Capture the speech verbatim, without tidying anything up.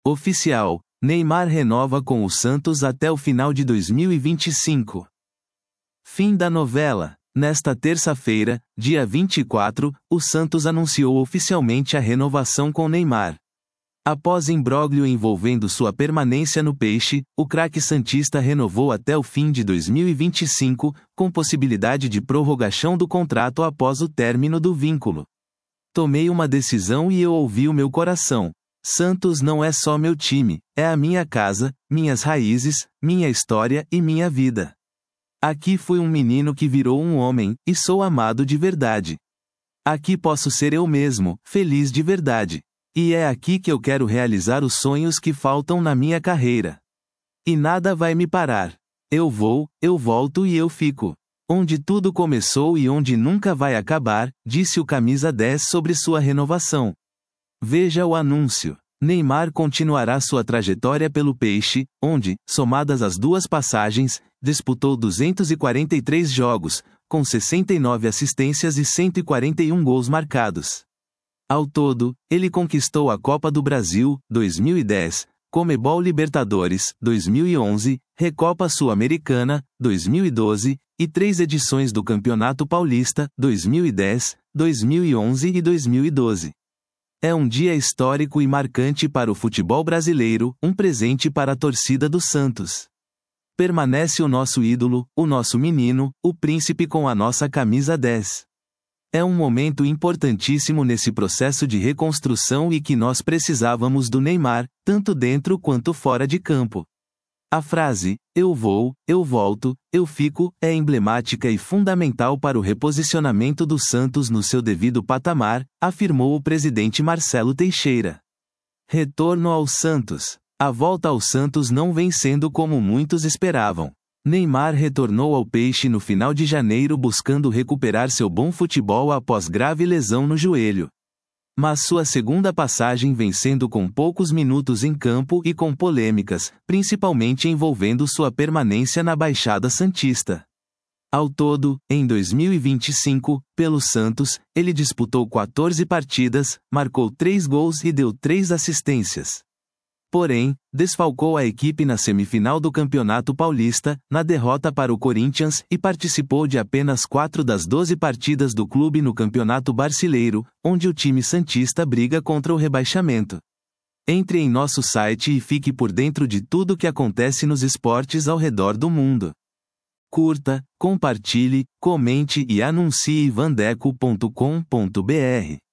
Oficial: Neymar renova com o Santos até o final de dois mil e vinte e cinco. Fim da novela. Nesta terça-feira, dia vinte e quatro, o Santos anunciou oficialmente a renovação com Neymar. Após imbróglio envolvendo sua permanência no Peixe, o craque santista renovou até o fim de dois mil e vinte e cinco, com possibilidade de prorrogação do contrato após o término do vínculo. Tomei uma decisão e eu ouvi o meu coração. Santos não é só meu time, é a minha casa, minhas raízes, minha história e minha vida. Aqui fui um menino que virou um homem, e sou amado de verdade. Aqui posso ser eu mesmo, feliz de verdade. E é aqui que eu quero realizar os sonhos que faltam na minha carreira. E nada vai me parar. Eu vou, eu volto e eu fico. Onde tudo começou e onde nunca vai acabar, disse o camisa dez sobre sua renovação. Veja o anúncio. Neymar continuará sua trajetória pelo Peixe, onde, somadas as duas passagens, disputou duzentos e quarenta e três jogos, com sessenta e nove assistências e cento e quarenta e um gols marcados. Ao todo, ele conquistou a Copa do Brasil, dois mil e dez, Comebol Libertadores, dois mil e onze, Recopa Sul-Americana, dois mil e doze, e três edições do Campeonato Paulista, dois mil e dez, dois mil e onze e dois mil e doze. É um dia histórico e marcante para o futebol brasileiro, um presente para a torcida do Santos. Permanece o nosso ídolo, o nosso menino, o príncipe com a nossa camisa dez. É um momento importantíssimo nesse processo de reconstrução e que nós precisávamos do Neymar, tanto dentro quanto fora de campo. A frase, eu vou, eu volto, eu fico, é emblemática e fundamental para o reposicionamento do Santos no seu devido patamar, afirmou o presidente Marcelo Teixeira. Retorno ao Santos. A volta ao Santos não vem sendo como muitos esperavam. Neymar retornou ao Peixe no final de janeiro buscando recuperar seu bom futebol após grave lesão no joelho. Mas sua segunda passagem vem sendo com poucos minutos em campo e com polêmicas, principalmente envolvendo sua permanência na Baixada Santista. Ao todo, em dois mil e vinte e cinco, pelo Santos, ele disputou quatorze partidas, marcou três gols e deu três assistências. Porém, desfalcou a equipe na semifinal do Campeonato Paulista, na derrota para o Corinthians, e participou de apenas quatro das doze partidas do clube no Campeonato Brasileiro, onde o time santista briga contra o rebaixamento. Entre em nosso site e fique por dentro de tudo o que acontece nos esportes ao redor do mundo. Curta, compartilhe, comente e anuncie vandeco ponto com ponto br.